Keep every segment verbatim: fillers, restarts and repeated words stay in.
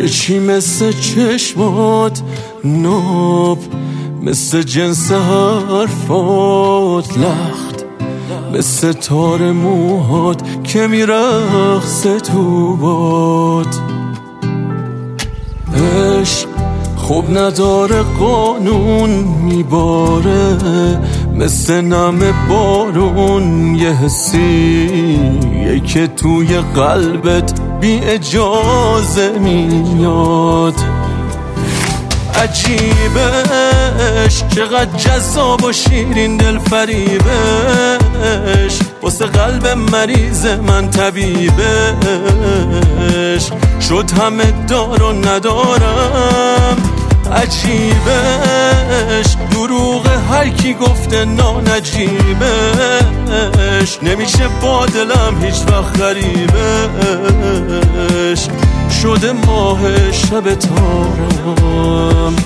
یکی مثل چشمات ناب، مثل جنس حرفات لخت، مثل تار موهات که میرقصه تو باد. عشق خوب نداره قانون میباره، مثل نم بارون یه حسیه که توی قلبت بی اجازه میاد. عجیبش چقدر جذاب و شیرین دل فریبش، واسه قلب مریض من طبیبش شد همه دار و ندارم. عجیبش دروغ هر کی گفته نانجیبش، نمیشه با دلم هیچ وقت غریبش شده ماه شب تارم.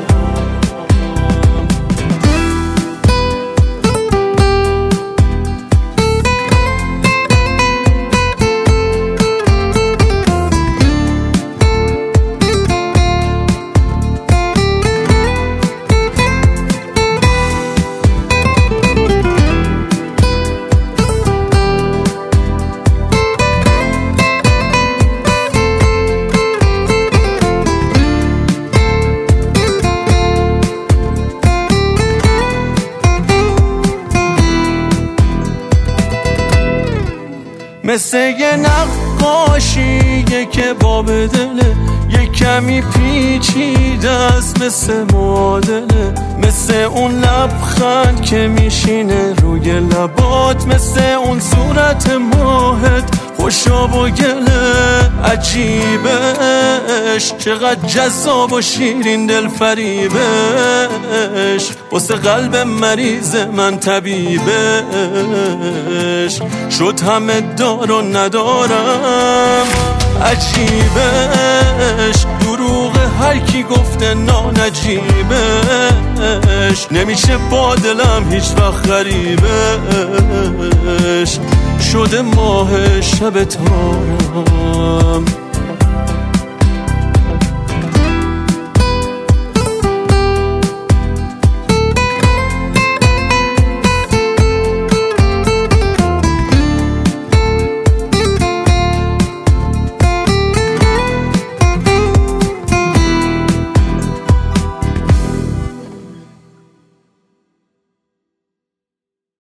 مثل یه نقاشیه که باب دله، یه کمی پیچیده است مثل معادله، مثل اون لبخند که میشینه روی لبات، مثل اون صورت ماهت خوشاب و گله. عجیبش چقدر جذاب و شیرین دل فریبش، واسه قلب مریض من طبیبش شد همه دار و ندارم. عجیبش دروغ هر کی گفته نانجیبش، نمیشه با دلم هیچ وقت غریبش شده ماه شب تارم.